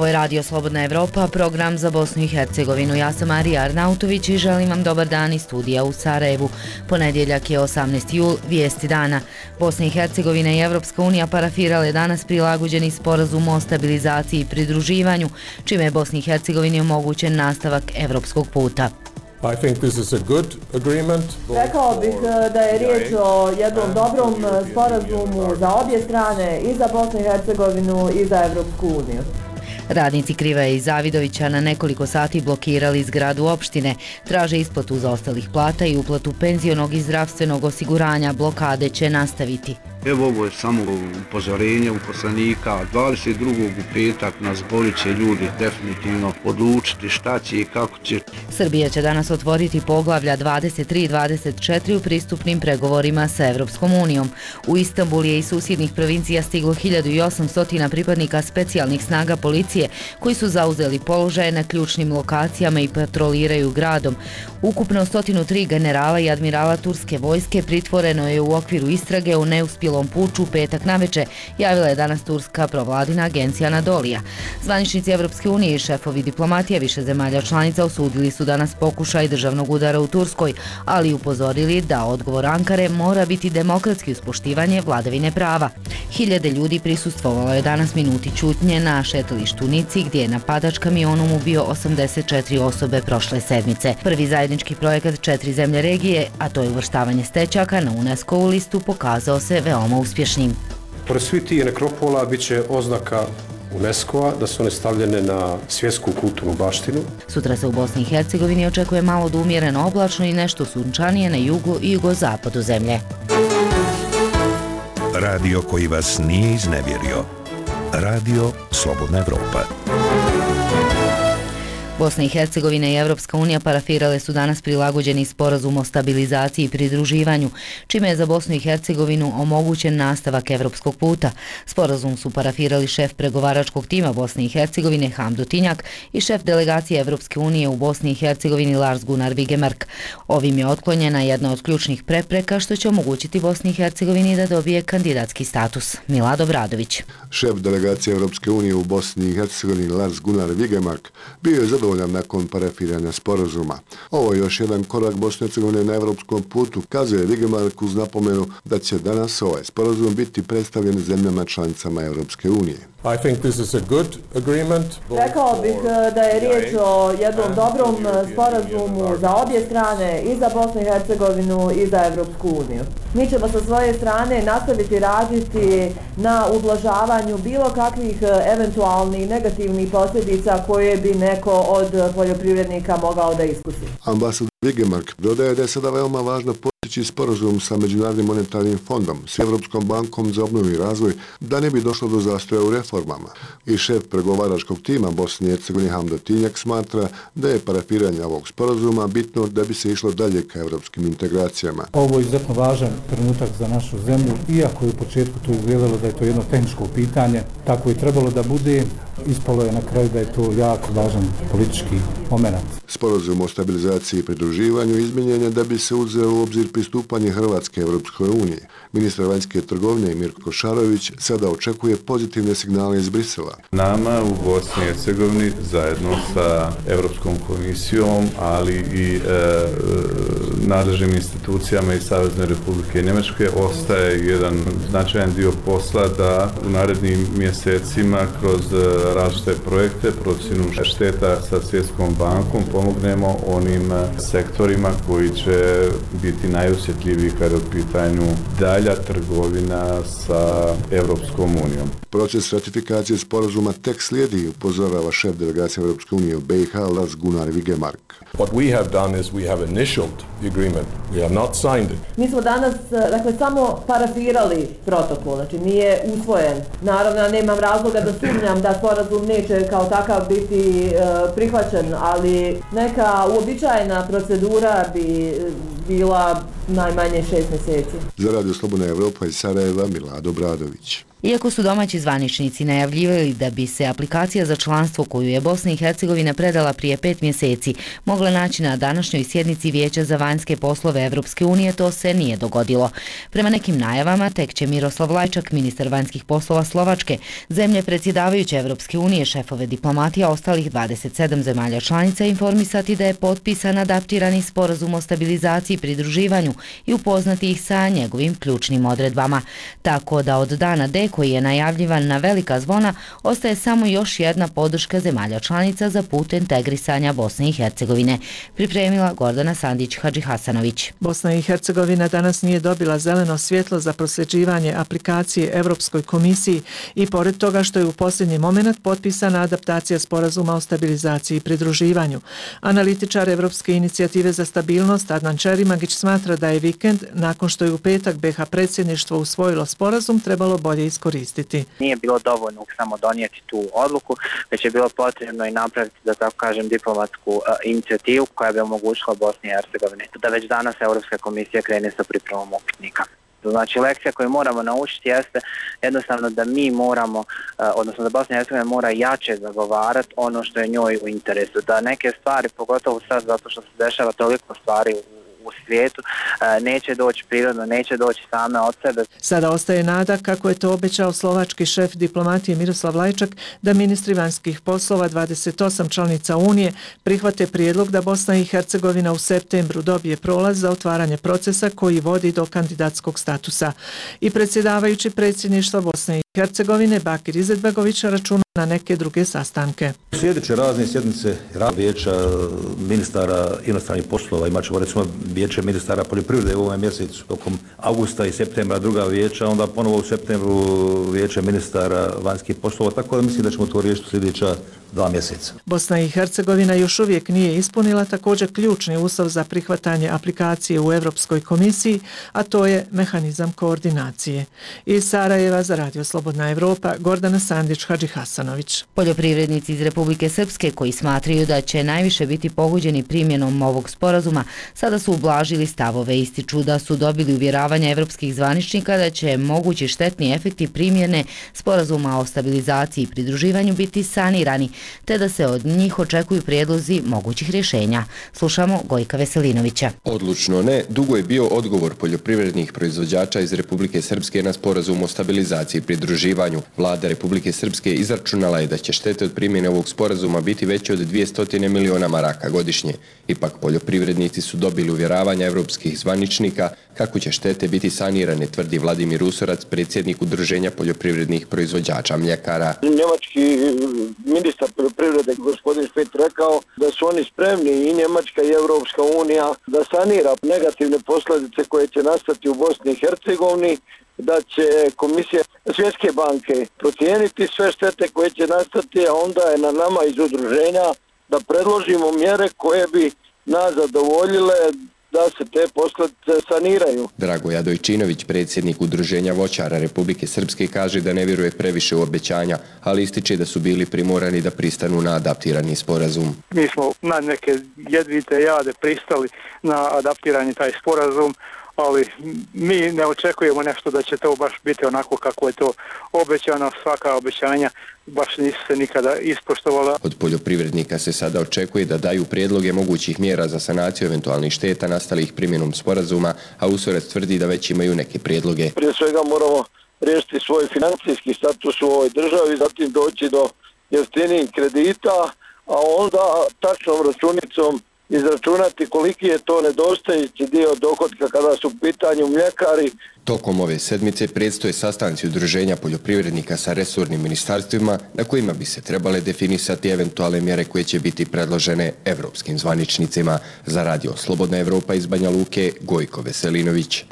Ovo je Radio Slobodna Evropa, program za Bosnu i Hercegovinu. Ja sam Marija Arnautović i želim vam dobar dan iz studija u Sarajevu. Ponedjeljak je 18. jul, vijesti dana. Bosna i Hercegovina i Evropska unija parafirale danas prilagođeni sporazum o stabilizaciji i pridruživanju, čime je Bosni i Hercegovini omogućen nastavak evropskog puta. Rekao bih da je riječ o jednom dobrom sporazumu za obje strane, i za Bosnu i Hercegovinu i za Evropsku uniju. Radnici Krivaje i Zavidovića na nekoliko sati blokirali zgradu opštine, traže isplatu zaostalih plata i uplatu penzionog i zdravstvenog osiguranja. Blokade će nastaviti. Evo, ovo je samo upozorenje uposlenika. 22. u petak na zboru će ljudi definitivno odlučiti šta će i kako će. Srbija će danas otvoriti poglavlja 23 i 24 u pristupnim pregovorima sa Evropskom unijom. U Istanbul je iz susjednih provincija stiglo 1800 pripadnika specijalnih snaga policije koji su zauzeli položaje na ključnim lokacijama i patroliraju gradom. Ukupno 103 generala i admirala turske vojske pritvoreno je u okviru istrage o neuspjelom puču petak naveče, javila je danas turska provladina agencija Anadolija. Zvaničnici Evropske unije i šefovi diplomatije više zemalja članica osudili su danas pokušaj državnog udara u Turskoj, ali upozorili da odgovor Ankare mora biti demokratski uz poštivanje vladavine prava. Hiljade ljudi prisustvovalo je danas minuti ćutnje na šetalištu Nici, gdje je napadač kamionom ubio 84 osobe prošle sedmice. Prvi zajednički projekat 4 zemlje regije, a to je uvrštavanje stećaka na UNESCO-vu listu, pokazao se veoma uspješnim. Pored svih tih nekropola bit će oznaka UNESCO-a da su one stavljene na svjetsku kulturnu baštinu. Sutra se u Bosni i Hercegovini očekuje malo do umjereno oblačno i nešto sunčanije na jugu i jugozapadu zemlje. Radio koji vas nije iznevjerio. Radio Slobodna Evropa. Bosna i Hercegovina i Evropska unija parafirale su danas prilagođeni sporazum o stabilizaciji i pridruživanju, čime je za Bosnu i Hercegovinu omogućen nastavak evropskog puta. Sporazum su parafirali šef pregovaračkog tima Bosne i Hercegovine Hamdo Tinjak i šef delegacije Evropske unije u Bosni i Hercegovini Lars Gunnar Vigemark. Ovim je otklonjena jedna od ključnih prepreka što će omogućiti Bosni i Hercegovini da dobije kandidatski status. Milad Obradović. Šef delegacije Evropske unije u Bosni i Hercegovini Lars Gunnar Vigemark bio je zadovoljan nakon parafiranja sporazuma. Ovo je još jedan korak Bosne i Hercegovine na evropskom putu, kazuje Vigemark uz napomenu da će danas ovaj sporazum biti predstavljen zemljama članicama Evropske unije. Rekao bih da je riječ o jednom dobrom sporazumu za obje strane, i za Bosnu i Hercegovinu i za Evropsku uniju. Mi ćemo sa svoje strane nastaviti raditi na ublažavanju bilo kakvih eventualnih negativnih posljedica koje bi neko od poljoprivrednika mogao da iskusi. Ambasador Vigemark dodaje da je sada veoma važno postići sporazum sa Međunarodnim monetarnim fondom, s Evropskom bankom za obnovu i razvoj, da ne bi došlo do zastoja u reformama. I šef pregovaračkog tima Bosne i Hercegovine Hamdo Tinjak smatra da je parafiranje ovog sporazuma bitno da bi se išlo dalje ka evropskim integracijama. Ovo je izuzetno važan trenutak za našu zemlju, iako je u početku to izgledalo da je to jedno tehničko pitanje, tako je trebalo da bude. Ispalo je na kraju da je to jako važan politički moment. Sporazum o stabilizaciji i pridruživanju izmijenjen je da bi se uzeo u obzir pristupanje Hrvatske Evropskoj uniji. Ministar vanjske trgovine Mirko Šarović sada očekuje pozitivne signale iz Brisela. Nama u Bosni i Hercegovini zajedno sa Evropskom komisijom, ali i nadležnim institucijama iz Savezne Republike Njemačke ostaje jedan značajan dio posla da u narednim mjesecima kroz različite projekte, procjenu šteta sa Svjetskom bankom pomognemo onim sektorima koji će biti najosjetljiviji kada je u pitanju dalja trgovina sa Evropskom unijom. Proces ratifikacije sporazuma tek slijedi, upozorava šef delegacije Evropske unije u BiH Lars Gunnar Vigemark. What we have done is we have initialed the agreement. We have not signed it. Mi smo danas, samo parafirali protokol, znači nije usvojen. Naravno, nemam razloga da sumnjam da sporazum neće kao takav biti prihvaćen, ali neka uobičajena procedura bi bila najmanje 6 mjeseci. Za Radio Slobodna Evropa iz Sarajeva, Milad Obradović. Iako su domaći zvaničnici najavljivali da bi se aplikacija za članstvo koju je Bosna i Hercegovina predala prije 5 mjeseci mogla naći na današnjoj sjednici Vijeća za vanjske poslove Evropske unije, to se nije dogodilo. Prema nekim najavama, tek će Miroslav Lajčak, ministar vanjskih poslova Slovačke, zemlje predsjedavajuće Evropske unije, šefove diplomatija ostalih 27 zemalja članica informisati da je potpisan adaptirani sporazum o stabilizaciji i pridruživanju i upoznati ih sa njegovim ključnim odredbama. Tako da od dana D, koji je najavljivan na velika zvona, ostaje samo još jedna podrška zemalja članica za put integrisanja Bosne i Hercegovine. Pripremila Gordana Sandić-Hadžihasanović. Bosna i Hercegovina danas nije dobila zeleno svjetlo za prosljeđivanje aplikacije Europskoj komisiji i pored toga što je u posljednji moment potpisana adaptacija sporazuma o stabilizaciji i pridruživanju. Analitičar Evropske inicijative za stabilnost Adnan Čerimagić smatra da je vikend, nakon što je u petak BiH predsjedništvo usvojilo sporazum, trebalo bolje iskoristiti. Nije bilo dovoljno samo donijeti tu odluku, već je bilo potrebno i napraviti, da tako kažem, diplomatsku inicijativu koja bi omogućila Bosni i Hercegovini da već danas Europska komisija krene sa pripremom upitnika. Znači, lekcija koju moramo naučiti jeste jednostavno da mi moramo, odnosno da Bosna i Hercegovina mora jače zagovarati ono što je njoj u interesu. Da neke stvari, pogotovo sad zato što se dešava toliko stvari u svijetu, neće doći prirodno, neće doći same od sebe. Sada ostaje nada, kako je to obećao slovački šef diplomatije Miroslav Lajčak, da ministri vanjskih poslova 28 članica Unije prihvate prijedlog da Bosna i Hercegovina u septembru dobije prolaz za otvaranje procesa koji vodi do kandidatskog statusa. I predsjedavajući predsjedništva Bosne i Hercegovine Bakir Izetbegović računa na neke druge sastanke. Sljedeće razne sjednice vijeća ministara inostranih poslova, imat ćemo recimo vijeće ministara poljoprivrede u ovom mjesecu tokom augusta i septembra, druga vijeća, onda ponovo u septembru vijeće ministara vanjskih poslova, tako da mislim da ćemo to riješiti sljedeća 2 mjeseca. Bosna i Hercegovina još uvijek nije ispunila također ključni uslov za prihvatanje aplikacije u Europskoj komisiji, a to je mehanizam koordinacije. Iz Sarajeva za Radio Slobodna Evropa, Gordana Sandić-Hadžihasanović. Poljoprivrednici iz Republike Srpske, koji smatraju da će najviše biti pogođeni primjenom ovog sporazuma, sada su ublažili stavove, ističu da su dobili uvjeravanja evropskih zvaničnika da će mogući štetni efekti primjene sporazuma o stabilizaciji i pridruživanju biti sanirani, te da se od njih očekuju prijedlozi mogućih rješenja. Slušamo Gojka Veselinovića. Odlučno ne, dugo je bio odgovor poljoprivrednih proizvođača iz Republike Srpske na sporazum o stabilizaciji i pridruživanju. Vlada Republike Srpske izračunala je da će štete od primjene ovog sporazuma biti veće od 200 miliona maraka godišnje. Ipak poljoprivrednici su dobili uvjeravanja evropskih zvaničnika kako će štete biti sanirane, tvrdi Vladimir Usorac, predsjednik Udruženja poljoprivrednih proizvođača mljekara. Njemački ministar poljoprivrede gospodin Špet rekao da su oni spremni, i Njemačka i Evropska unija, da sanira negativne posljedice koje će nastati u Bosni i Hercegovini, da će komisija Svjetske banke procijeniti sve štete koje će nastati, a onda je na nama iz udruženja da predložimo mjere koje bi nas zadovoljile da se te posljedice saniraju. Dragoje Adojčinović, predsjednik Udruženja voćara Republike Srpske, kaže da ne vjeruje previše u obećanja, ali ističe da su bili primorani da pristanu na adaptirani sporazum. Mi smo na neke jedvite jade pristali na adaptirani taj sporazum, ali mi ne očekujemo nešto da će to baš biti onako kako je to obećano. Svaka obećanja baš nisu se nikada ispoštovala. Od poljoprivrednika se sada očekuje da daju prijedloge mogućih mjera za sanaciju eventualnih šteta nastalih primjenom sporazuma, a Usorac tvrdi da već imaju neke prijedloge. Prije svega moramo riješiti svoj financijski status u ovoj državi, zatim doći do jeftinijih kredita, a onda tačnom računicom izračunati koliki je to nedostajući dio dohotka kada su u pitanju mljekari. Tokom ove sedmice predstoje sastanci Udruženja poljoprivrednika sa resornim ministarstvima na kojima bi se trebale definisati eventualne mjere koje će biti predložene evropskim zvaničnicima. Za Radio Slobodna Evropa iz Banja Luke, Gojko Veselinović.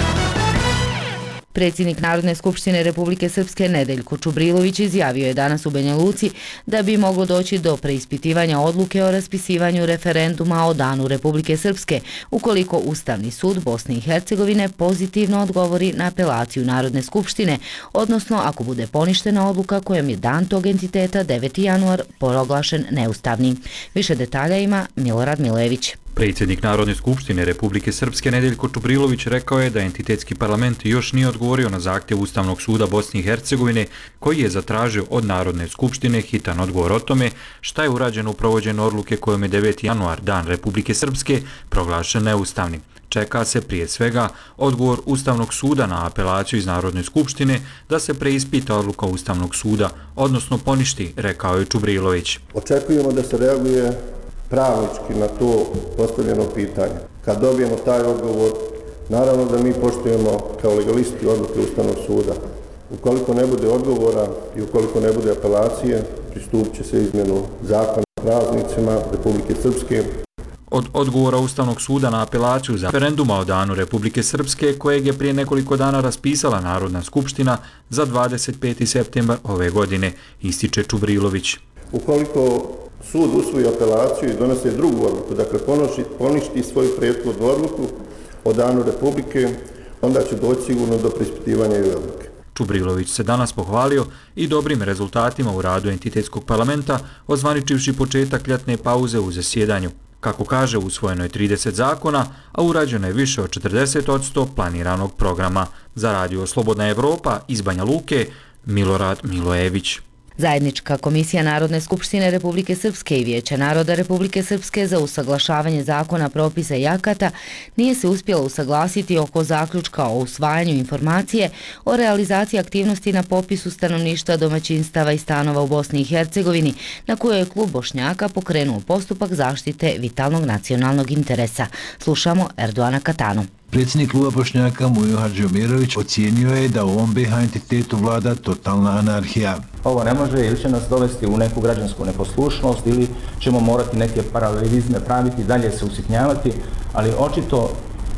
Predsjednik Narodne skupštine Republike Srpske Nedeljko Čubrilović izjavio je danas u Banja Luci da bi moglo doći do preispitivanja odluke o raspisivanju referenduma o Danu Republike Srpske ukoliko Ustavni sud Bosne i Hercegovine pozitivno odgovori na apelaciju Narodne skupštine, odnosno ako bude poništena odluka kojom je dan tog entiteta 9. januar proglašen neustavnim. Više detalja ima Milorad Milević. Predsjednik Narodne skupštine Republike Srpske Nedeljko Čubrilović rekao je da entitetski parlament još nije odgovorio na zahtjev Ustavnog suda Bosne i Hercegovine koji je zatražio od Narodne skupštine hitan odgovor o tome šta je urađeno u provođenju odluke kojom je 9. januar, Dan Republike Srpske, proglašen neustavnim. Čeka se prije svega odgovor Ustavnog suda na apelaciju iz Narodne skupštine da se preispita odluka Ustavnog suda, odnosno poništi, rekao je Čubrilović. Očekujemo da se reaguje pravnički na to postavljeno pitanje. Kad dobijemo taj odgovor, naravno da mi poštujemo kao legalisti odluke Ustavnog suda. Ukoliko ne bude odgovora i ukoliko ne bude apelacije, pristupit će se izmjenu zakona o praznicima Republike Srpske. Od odgovora Ustavnog suda na apelaciju za referenduma o Danu Republike Srpske, kojeg je prije nekoliko dana raspisala Narodna skupština za 25. septembar ove godine, ističe Čubrilović. Ukoliko sud usvoji apelaciju i donese drugu odluku, dakle poništi svoju prethodnu odluku o Danu Republike, onda će doći sigurno do preispitivanja i odluke. Čubrilović se danas pohvalio i dobrim rezultatima u radu entitetskog parlamenta, ozvaničivši početak ljetne pauze u zasjedanju. Kako kaže, usvojeno je 30 zakona, a urađeno je više od 40% planiranog programa. Za radio Slobodna Evropa iz Banja Luke, Milorad Milojević. Zajednička komisija Narodne skupštine Republike Srpske i Vijeća naroda Republike Srpske za usaglašavanje zakona, propisa i akata nije se uspjela usaglasiti oko zaključka o usvajanju informacije o realizaciji aktivnosti na popisu stanovništva, domaćinstava i stanova u Bosni i Hercegovini, na kojoj je klub Bošnjaka pokrenuo postupak zaštite vitalnog nacionalnog interesa. Slušamo Erdoana Katanu. Predsjednik kluba Bošnjaka Mujo Hadžiomirović ocijenio je da u ovom BiH entitetu vlada totalna anarhija. Ovo ne može ili će nas dovesti u neku građansku neposlušnost ili ćemo morati neke paralelizme praviti, dalje se usitnjavati, ali očito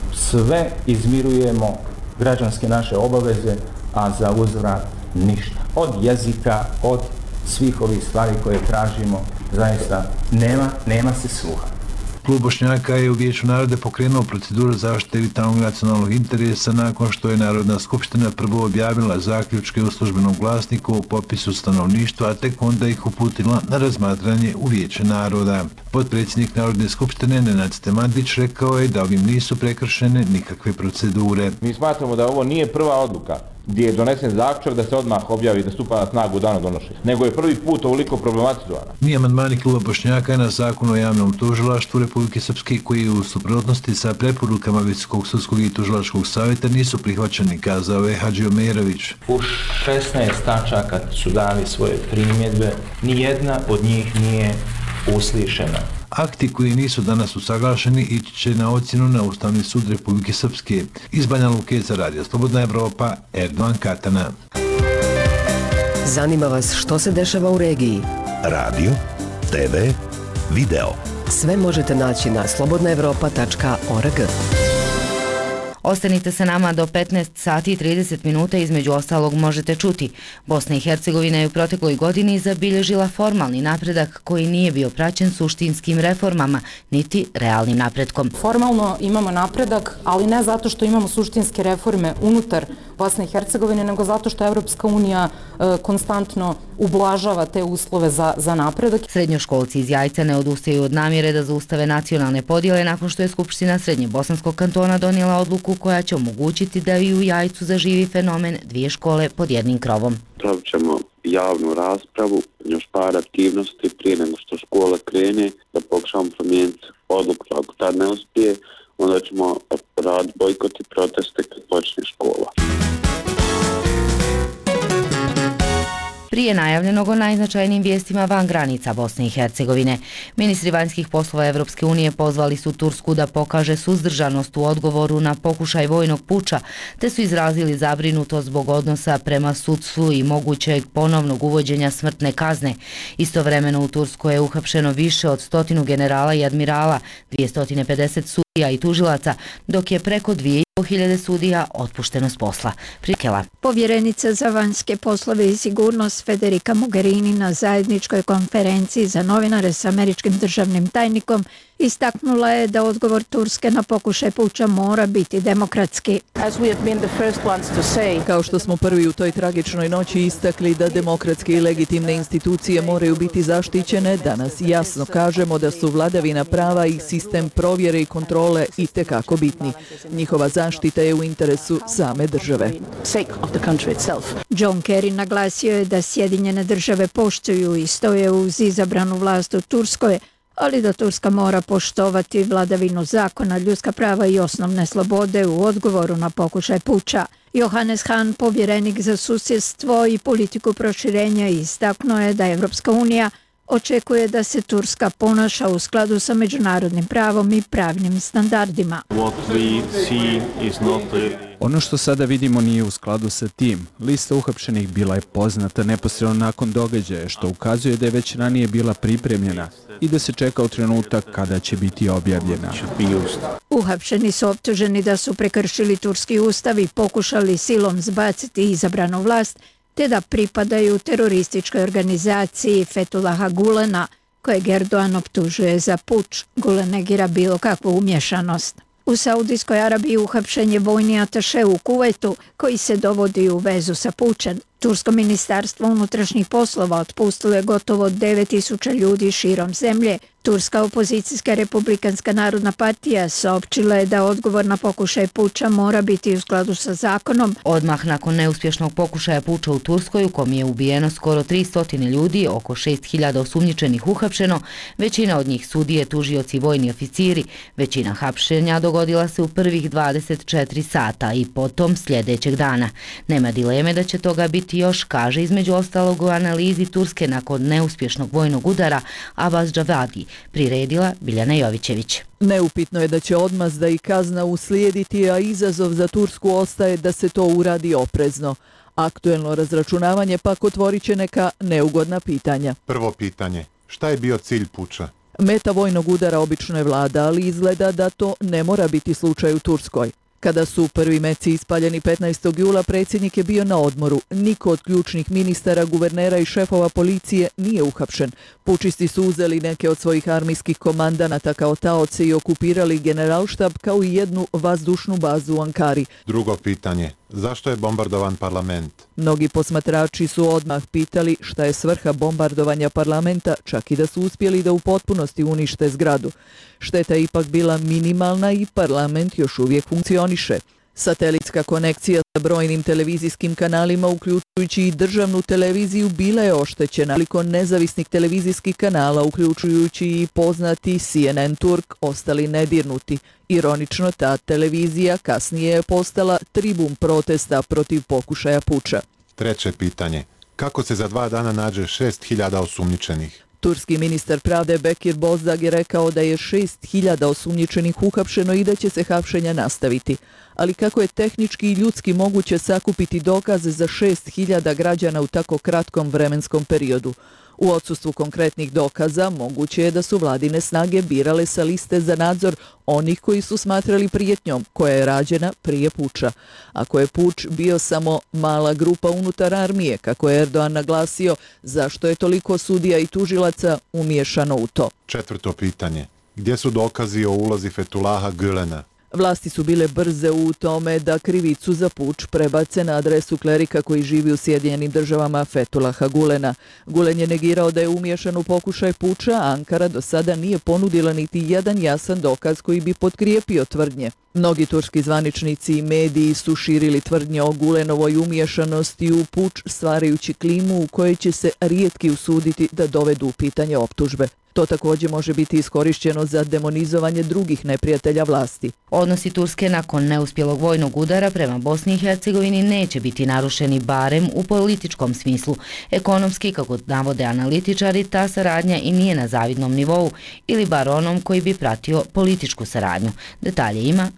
sve izmirujemo građanske naše obaveze, a za uzvrat ništa. Od jezika, od svih ovih stvari koje tražimo, zaista nema se sluha. Klub Bošnjaka je u Vijeću naroda pokrenuo proceduru zaštite vitalnog nacionalnog interesa nakon što je Narodna skupština prvo objavila zaključke u službenom glasniku o popisu stanovništva, a tek onda ih uputila na razmatranje u Vijeće naroda. Potpredsjednik Narodne skupštine Nenad Stemandić rekao je da ovim nisu prekršene nikakve procedure. Mi smatramo da ovo nije prva odluka gdje je donesen zaključak da se odmah objavi da stupa na snagu dana donošenja, nego je prvi put ovoliko problematizovana. Ni amandmani kluba Bošnjaka na Zakon o javnom tužilaštvu Republike Srpske, koji u suprotnosti sa preporukama Visokog sudskog i tužilačkog savjeta nisu prihvaćeni, kazao je Hadžiomirović. U 16 tačaka su dali svoje primjedbe, nijedna od njih nije uslišena. Akti koji nisu danas usaglašeni ići će na ocjenu na Ustavni sud Republike Srpske. Iz Banja Luke za radio Slobodna Evropa, Erdoan Katana. Zanima vas što se dešava u regiji? Radio, TV, video. Sve možete naći na slobodnaevropa.org. Ostanite sa nama do 15 sati i 30 minuta, između ostalog možete čuti. Bosna i Hercegovina je u protekloj godini zabilježila formalni napredak koji nije bio praćen suštinskim reformama, niti realnim napretkom. Formalno imamo napredak, ali ne zato što imamo suštinske reforme unutar Bosne i Hercegovine, nego zato što Evropska unija konstantno ublažava te uslove za napredak. Srednjoškolci iz Jajca ne odustaju od namjere da zaustave nacionalne podjele nakon što je Skupština Srednje-Bosanskog kantona donijela odluku koja će omogućiti da i u Jajcu zaživi fenomen dvije škole pod jednim krovom. Pravit ćemo javnu raspravu, još par aktivnosti prije nego što škola krene, da pokušamo promijeniti odluku. Ako tad ne uspije, onda ćemo raditi bojkot i proteste kad počne škola. Prije najavljenog o najznačajnijim vijestima van granica Bosne i Hercegovine, ministri vanjskih poslova Evropske unije pozvali su Tursku da pokaže suzdržanost u odgovoru na pokušaj vojnog puča, te su izrazili zabrinutost zbog odnosa prema sudstvu i mogućeg ponovnog uvođenja smrtne kazne. Istovremeno u Turskoj je uhapšeno više od 100 generala i admirala, 250 sudija i tužilaca, dok je preko 2 1000 sudija otpušteno s posla. Prikela. Povjerenica za vanjske poslove i sigurnost Federica Mogherini na zajedničkoj konferenciji za novinare s američkim državnim tajnikom istaknula je da odgovor Turske na pokušaj puča mora biti demokratski. Kao što smo prvi u toj tragičnoj noći istakli da demokratske i legitimne institucije moraju biti zaštićene, danas jasno kažemo da su vladavina prava i sistem provjere i kontrole itekako bitni. Njihova zaštita je u interesu same države. John Kerry naglasio je da Sjedinjene države poštuju i stoje uz izabranu vlast u Turskoj, ali da Turska mora poštovati vladavinu zakona, ljudska prava i osnovne slobode u odgovoru na pokušaj puča. Johannes Hahn, povjerenik za susjedstvo i politiku proširenja, istaknuo je da Evropska unija očekuje da se Turska ponaša u skladu sa međunarodnim pravom i pravnim standardima. Ono što sada vidimo nije u skladu sa tim. Lista uhapšenih bila je poznata neposredno nakon događaja, što ukazuje da je već ranije bila pripremljena i da se čeka u trenutak kada će biti objavljena. Uhapšeni su optuženi da su prekršili turski ustav i pokušali silom zbaciti izabranu vlast, te da pripadaju terorističkoj organizaciji Fethullaha Gulena, kojeg Erdogan optužuje za puč. Gulen negira bilo kakvu umješanost. U Saudijskoj Arabiji uhapšen je vojni ataše u Kuvajtu koji se dovodi u vezu sa pučem. Tursko ministarstvo unutrašnjih poslova otpustilo je gotovo 9000 ljudi širom zemlje. Turska opozicijska Republikanska narodna partija saopćila je da odgovor na pokušaj puča mora biti u skladu sa zakonom. Odmah nakon neuspješnog pokušaja puča u Turskoj, u kom je ubijeno skoro 300 ljudi, oko 6000 osumnjičenih uhapšeno, većina od njih sudije, tužioci i vojni oficiri. Većina hapšenja dogodila se u prvih 24 sata i potom sljedećeg dana. Nema dileme da će toga biti još, kaže između ostalog u analizi Turske nakon neuspješnog vojnog udara Abbas Javadi, priredila Biljana Jovićević. Neupitno je da će odmazda i kazna uslijediti, a izazov za Tursku ostaje da se to uradi oprezno. Aktuelno razračunavanje pak otvorit će neka neugodna pitanja. Prvo pitanje, šta je bio cilj puča? Meta vojnog udara obično je vlada, ali izgleda da to ne mora biti slučaj u Turskoj. Kada su prvi meci ispaljeni 15. jula, predsjednik je bio na odmoru. Niko od ključnih ministara, guvernera i šefova policije nije uhapšen. Pučisti su uzeli neke od svojih armijskih komandanata kao taoce i okupirali generalštab kao i jednu vazdušnu bazu u Ankari. Drugo pitanje, zašto je bombardovan parlament? Mnogi posmatrači su odmah pitali šta je svrha bombardovanja parlamenta, čak i da su uspjeli da u potpunosti unište zgradu. Šteta je ipak bila minimalna i parlament još uvijek funkcioniše. Satelitska konekcija sa brojnim televizijskim kanalima, uključujući i državnu televiziju, bila je oštećena. Koliko nezavisnih televizijskih kanala, uključujući i poznati CNN Turk, ostali nedirnuti. Ironično, ta televizija kasnije je postala tribun protesta protiv pokušaja puča. Treće pitanje, kako se za 2 dana nađe 6000 osumnjičenih? Turski ministar pravde Bekir Bozdag je rekao da je 6000 osumnjičenih uhapšeno i da će se hapšenja nastaviti. Ali kako je tehnički i ljudski moguće sakupiti dokaze za 6000 građana u tako kratkom vremenskom periodu? U odsustvu konkretnih dokaza moguće je da su vladine snage birale sa liste za nadzor onih koji su smatrali prijetnjom, koja je rađena prije puča. Ako je puč bio samo mala grupa unutar armije, kako je Erdogan naglasio, zašto je toliko sudija i tužilaca umiješano u to? Četvrto pitanje, gdje su dokazi o ulozi Fethullaha Gülena? Vlasti su bile brze u tome da krivicu za puč prebace na adresu klerika koji živi u Sjedinjenim državama Fethullaha Gülena. Gülen je negirao da je umiješan u pokušaj puča, a Ankara do sada nije ponudila niti jedan jasan dokaz koji bi potkrijepio tvrdnje. Mnogi turski zvaničnici i mediji su širili tvrdnje o Gülenovoj umiješanosti u puč, stvarajući klimu u kojoj će se rijetki usuditi da dovedu u pitanje optužbe. To također može biti iskorišteno za demonizovanje drugih neprijatelja vlasti. Odnosi Turske nakon neuspjelog vojnog udara prema Bosni i Hercegovini neće biti narušeni barem u političkom smislu. Ekonomski, kako navode analitičari, ta saradnja i nije na zavidnom nivou ili bar onom koji bi pratio političku saradnju. Detalje ima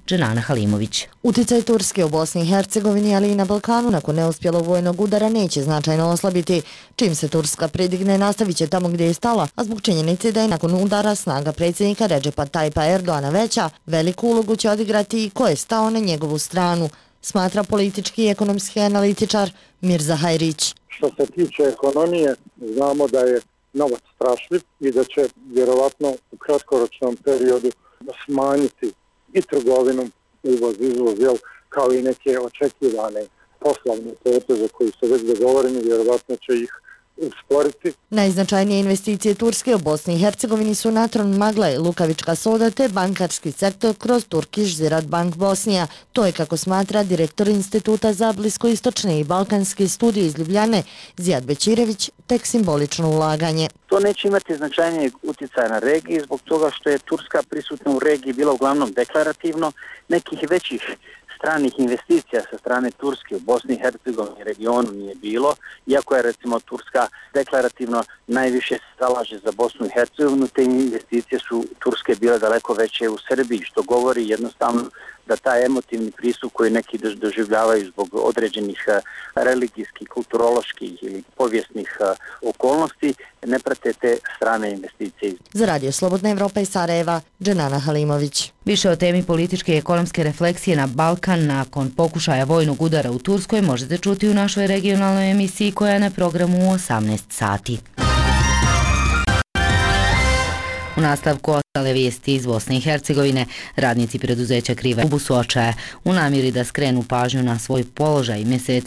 Dženana Halimović. Uticaj Turske u Bosni i Hercegovini, ali i na Balkanu nakon neuspjelog vojnog udara neće značajno oslabiti. Čim se Turska predigne, nastavit će tamo gdje je stala, a zbog činjenice da je nakon udara snaga predsjednika Redžepa Tajpa Erdoana veća, veliku ulogu će odigrati i ko je stao na njegovu stranu, smatra politički i ekonomski analitičar Mirza Hajrić. Što se tiče ekonomije, znamo da je novac strašljiv i da će vjerovatno u kratkoročnom periodu smanjiti i trgovinu, uvoz, izvoz, kao i neke očekivane poslovne poteze koji su već dogovoreni, vjerovatno će ih usporiti. Najznačajnije investicije Turske u Bosni i Hercegovini su Natron Magle, Lukavička soda te bankarski sektor kroz Turkish Ziraat Bank Bosnija. To je, kako smatra direktor Instituta za bliskoistočne i balkanske studije iz Ljubljane, Zijad Bećirević, tek simbolično ulaganje. To neće imati značajnijeg utjecaja na regiji zbog toga što je Turska prisutna u regiji bila uglavnom deklarativno, nekih većih stranih investicija sa strane Turske u Bosni i Hercegovini regionu nije bilo, iako je recimo Turska deklarativno najviše se zalaže za Bosnu i Hercegovinu, te investicije su Turske bile daleko veće u Srbiji, što govori jednostavno da taj emotivni pristup koji neki doživljavaju zbog određenih religijskih, kulturoloških ili povijesnih okolnosti ne prate te strane investicije. Za Radio Slobodna Evropa iz Sarajeva, Dženana Halimović. Više o temi političke i ekonomske refleksije na Balkan nakon pokušaja vojnog udara u Turskoj možete čuti u našoj regionalnoj emisiji koja je na programu u 18 sati. U nastavku ostale vijesti iz Bosne i Hercegovine, radnici preduzeća Kriva su očaja u namjeri da skrenu pažnju na svoj položaj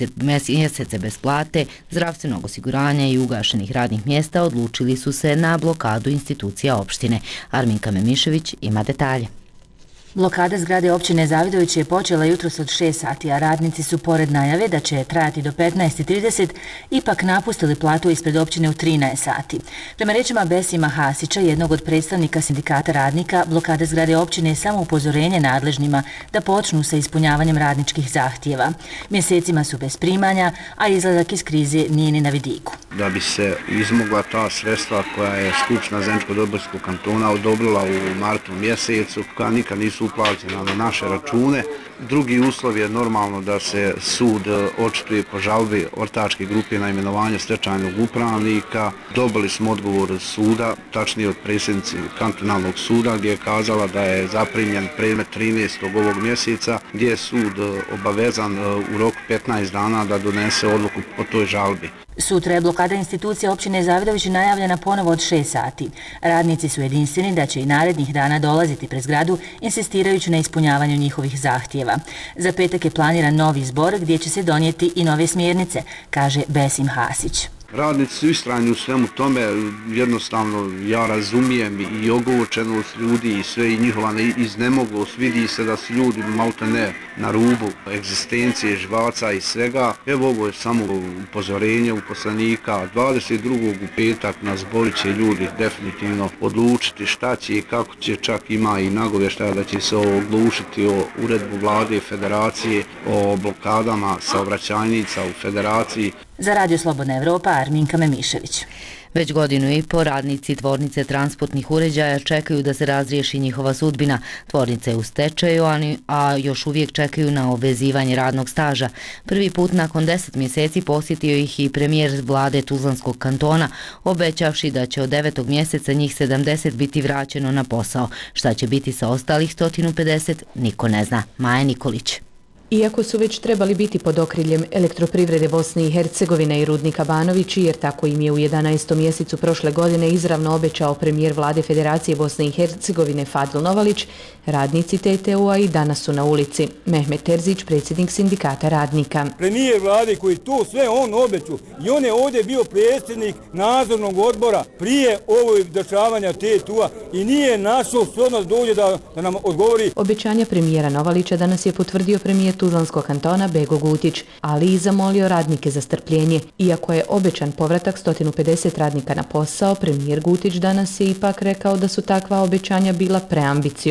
mjesece bez plate, zdravstvenog osiguranja i ugašenih radnih mjesta odlučili su se na blokadu institucija opštine. Arminka Memišević ima detalje. Blokada zgrade općine Zavidović je počela jutros od 6 sati, a radnici su pored najave da će trajati do 15:30 ipak napustili platu ispred općine u 13 sati. Prema rečima Besima Hasića, jednog od predstavnika sindikata radnika, blokada zgrade općine je samo upozorenje nadležnima da počnu sa ispunjavanjem radničkih zahtjeva. Mjesecima su bez primanja, a izlazak iz krize nije ni na vidiku. Da bi se izmogla ta sredstva koja je Skupština Zeničko-Dobojskog kantona odobrila u martu mjesecu, koja nikad nisu uplaćena na naše račune. Drugi uslov je normalno da se sud očituje po žalbi ortačke grupe na imenovanje stečajnog upravnika. Dobili smo odgovor suda, tačnije od predsjednice kantonalnog suda, gdje je kazala da je zaprimljen predmet 13. ovog mjeseca, gdje je sud obavezan u roku 15 dana da donese odluku o toj žalbi. Sutra je blokada institucija općine Zavidović najavljena ponovo od 6 sati. Radnici su jedinstveni da će i narednih dana dolaziti pred zgradu, insistirajući na ispunjavanju njihovih zahtjeva. Za petak je planiran novi zbor gdje će se donijeti i nove smjernice, kaže Besim Hasić. Radnici su istrajni u svemu tome, jednostavno ja razumijem i ogorčenost ljudi i sve i njihova iznemoglost, vidi se da su ljudi maltene na rubu egzistencije, živaca i svega. Evo ovo je samo upozorenje uposlenika, 22. u petak na zboru će ljudi definitivno odlučiti šta će i kako će, čak ima i nagovještaja da će se oglušiti o uredbu vlade federacije, o blokadama saobraćajnica u federaciji. Za Radio Slobodna Evropa, Arminka Memišević. Već godinu i po radnici tvornice transportnih uređaja čekaju da se razriješi njihova sudbina. Tvornice je u stečaju, a još uvijek čekaju na obvezivanje radnog staža. Prvi put nakon 10 mjeseci posjetio ih i premijer vlade Tuzlanskog kantona, obećavši da će od 9. mjeseca njih 70 biti vraćeno na posao. Šta će biti sa ostalih 150, niko ne zna. Maja Nikolić. Iako su već trebali biti pod okriljem Elektroprivrede Bosne i Hercegovine i rudnika Banovići, jer tako im je u 11. mjesecu prošle godine izravno obećao premijer vlade Federacije Bosne i Hercegovine Fadil Novalić, radnici TTO-a i danas su na ulici. Mehmet Terzić, predsjednik sindikata radnika. Premijer vlade koji to sve on obećao i on je ovdje bio predsjednik nadzornog odbora prije ovog dešavanja TTO-a i nije našao sve ono dođe da nam odgovori. Obećanja premijera Novalića danas je potvrdio premijer Tuzlanskog kantona Bego Gutić, ali i zamolio radnike za strpljenje. Iako je obećan povratak 150 radnika na posao, premijer Gutić danas je ipak rekao da su takva obećanja bila preambiciozna.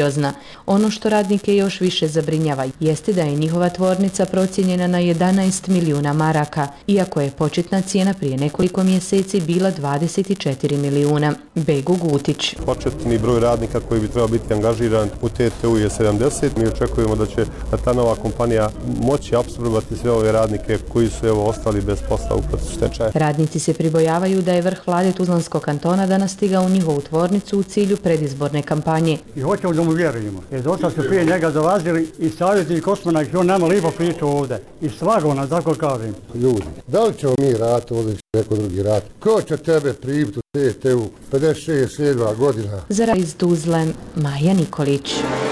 Ono što radnike još više zabrinjava jeste da je njihova tvornica procijenjena na 11 milijuna maraka, iako je početna cijena prije nekoliko mjeseci bila 24 milijuna. Bego Gutić. Početni broj radnika koji bi trebao biti angažiran u TTU je 70. Mi očekujemo da će ta nova kompanija moći apsorbovati sve ove radnike koji su ostali bez posla u procesu stečaja. Radnici se pribojavaju da je vrh vlade Tuzlanskog kantona danas stigao u njihovu tvornicu u cilju predizborne kampanje. I hoćemo da mu vjerujemo. Jer dosta su prije njega dolazili i savjetnik Kosmana i on nama lijepo pričao ovdje. I slagao nas, tako kažem. Ljudi, da li ćemo mi raditi ovdje neko drugi rad? Ko će tebe primiti u TTU 56-7 godina? Za iz Tuzle, Maja Nikolić.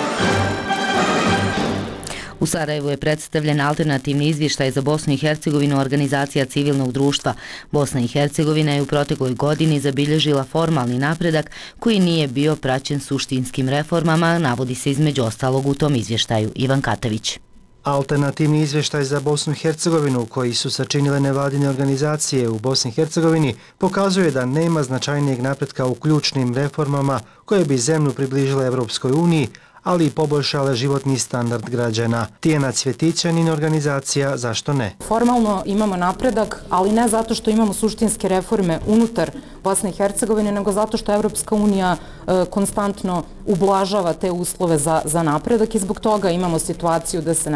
U Sarajevu je predstavljen alternativni izvještaj za Bosnu i Hercegovinu organizacija civilnog društva. Bosna i Hercegovina je u protekloj godini zabilježila formalni napredak koji nije bio praćen suštinskim reformama, navodi se između ostalog u tom izvještaju. Ivan Katavić. Alternativni izvještaj za Bosnu i Hercegovinu koji su sačinile nevladine organizacije u Bosni i Hercegovini pokazuje da nema značajnijeg napretka u ključnim reformama koje bi zemlju približile Evropskoj uniji, ali i poboljšale životni standard građana. Tijana Cvjetićanin, organizacija Zašto ne? Formalno imamo napredak, ali ne zato što imamo suštinske reforme unutar Bosne i Hercegovine, nego zato što Evropska unija konstantno ublažava te uslove za napredak i zbog toga imamo situaciju da se,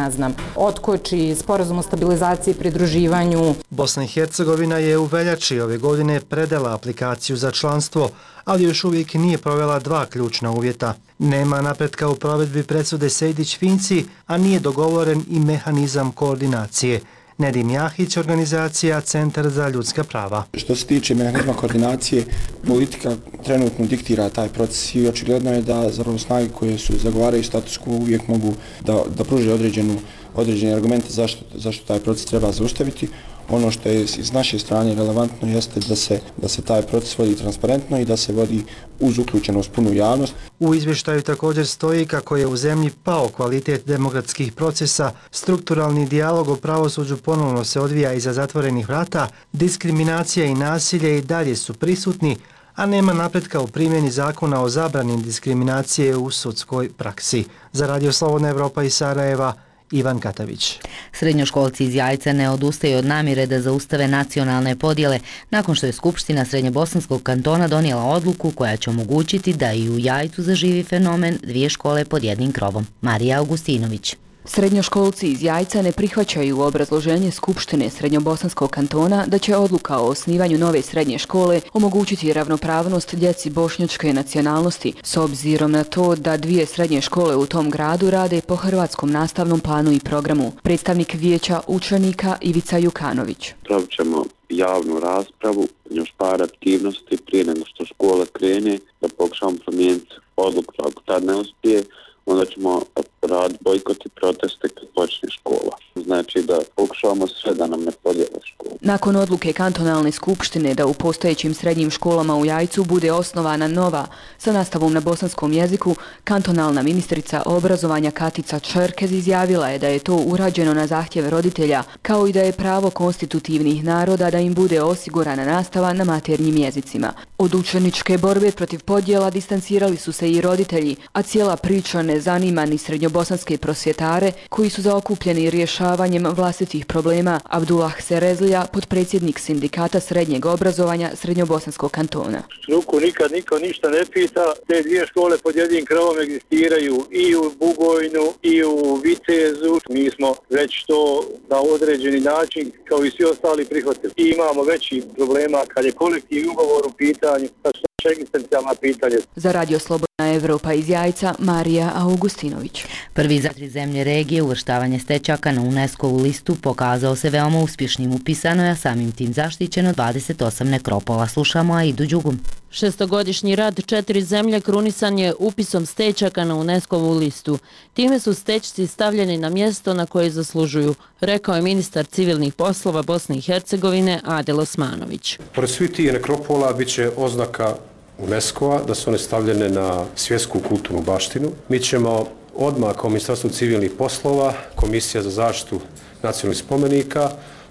otkoči sporazum o stabilizaciji i pridruživanju. Bosna i Hercegovina je u veljači ove godine predala aplikaciju za članstvo, ali još uvijek nije provela dva ključna uvjeta. Nema napretka u provedbi presude Sejdić-Finci, a nije dogovoren i mehanizam koordinacije. Nedim Jahić, organizacija Centar za ljudska prava. Što se tiče mehanizma koordinacije, politika trenutno diktira taj proces i očigledno je da zapravo snage koje su zagovaraju status quo uvijek mogu da pruže određene argumente zašto taj proces treba zaustaviti. Ono što je iz naše strane relevantno jeste da se taj proces vodi transparentno i da se vodi uz uključenost punu javnost. U izvještaju također stoji kako je u zemlji pao kvalitet demokratskih procesa, strukturalni dijalog o pravosuđu ponovno se odvija iza zatvorenih vrata, diskriminacija i nasilje i dalje su prisutni, a nema napretka u primjeni zakona o zabrani diskriminacije u sudskoj praksi. Za Radio Slobodna Evropa iz Sarajeva, Ivan Katavić. Srednjoškolci iz Jajca ne odustaju od namjere da zaustave nacionalne podjele nakon što je Skupština Srednjobosanskog kantona donijela odluku koja će omogućiti da i u Jajcu zaživi fenomen dvije škole pod jednim krovom. Marija Augustinović. Srednjoškolci iz Jajca ne prihvaćaju obrazloženje Skupštine Srednjobosanskog kantona da će odluka o osnivanju nove srednje škole omogućiti ravnopravnost djeci bošnjačke nacionalnosti s obzirom na to da dvije srednje škole u tom gradu rade po hrvatskom nastavnom planu i programu. Predstavnik vijeća učenika Ivica Jukanović. Pravit ćemo javnu raspravu, još par aktivnosti prije nego što škola krene, da pokušamo promijeniti odluku. Ako tad ne uspije, onda ćemo raditi bojkot i proteste kad počne škola. Znači da pokušavamo sve da nam ne podijele školu. Nakon odluke kantonalne skupštine da u postojećim srednjim školama u Jajcu bude osnovana nova sa nastavom na bosanskom jeziku, kantonalna ministrica obrazovanja Katica Čerkez izjavila je da je to urađeno na zahtjev roditelja, kao i da je pravo konstitutivnih naroda da im bude osigurana nastava na maternjim jezicima. Od učeničke borbe protiv podjela distancirali su se i roditelji, a cijela priča ne zanima ni srednjobosanske prosvjetare koji su zaokupljeni rješavanjem vlastitih problema. Abdullah Serezlija, potpredsjednik sindikata srednjeg obrazovanja Srednjobosanskog kantona. Struku nikad niko ništa ne pita, te dvije škole pod jednim krovom egzistiraju i u Bugojnu i u Vitezu. Mi smo već to na određeni način kao i svi ostali prihvatili. I imamo veći problema kad je kolektivni ugovor u pitanju, egzistencijalna pitanja. Za Radio Slobodna Evropa iz Jajca, Marija Augustinović. Prvi za 3 zemlje regije uvrštavanje Stečaka na UNESCO-vu listu pokazao se veoma uspješnim. Upisano je, a samim tim zaštićeno 28 nekropola. Slušamo Aidu Đugum. Šestogodišnji rad 4 zemlje krunisan je upisom Stečaka na UNESCO-vu listu. Time su Stečci stavljeni na mjesto na koje zaslužuju, rekao je ministar civilnih poslova Bosne i Hercegovine Adel Osmanović. Pored svih tih nekropola bit će oznaka UNESCO-a da su one stavljene na svjetsku kulturnu baštinu. Mi ćemo odmah kao Ministarstvo civilnih poslova, Komisija za zaštitu nacionalnih spomenika,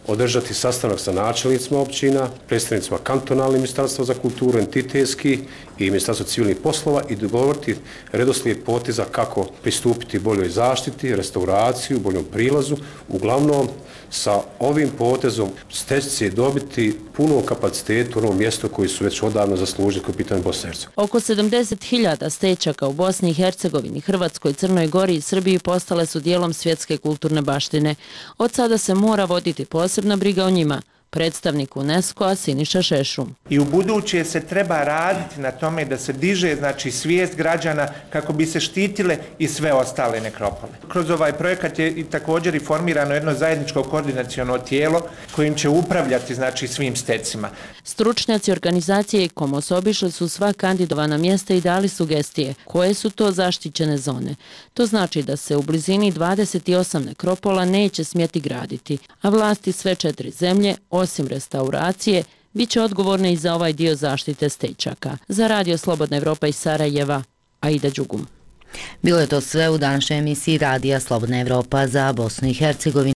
održati sastanak sa načelnicima općina, predstavnicima kantonalnih ministarstva za kulturu, entitetski i ministarstvo civilnih poslova i dogovoriti redoslijed poteza kako pristupiti boljoj zaštiti, restauraciju, boljom prilazu. Uglavnom, sa ovim potezom steći dobiti puno kapacitetu u onom mjestu koji su već odavno zaslužili kao pitanje Bosne i Hercegovine. Oko 70.000 stećaka u Bosni i Hercegovini, Hrvatskoj, Crnoj Gori i Srbiji postale su dijelom svjetske kulturne baštine. Od sada se mora voditi posebna briga o njima. Predstavnik UNESCO-a Siniša Šešum. I u buduće se treba raditi na tome da se diže svijest građana kako bi se štitile i sve ostale nekropole. Kroz ovaj projekat je također i formirano jedno zajedničko koordinaciono tijelo kojim će upravljati svim stecima. Stručnjaci organizacije ICOMOS obišli su sva kandidovana mjesta i dali sugestije koje su to zaštićene zone. To znači da se u blizini 28 nekropola neće smjeti graditi, a vlasti sve 4 zemlje, osim restauracije, bit će odgovorne i za ovaj dio zaštite stećaka. Za Radio Slobodna Evropa iz Sarajeva, Aida Đugum. Bilo je to sve u današnjoj emisiji Radija Slobodna Evropa za Bosnu i Hercegovinu.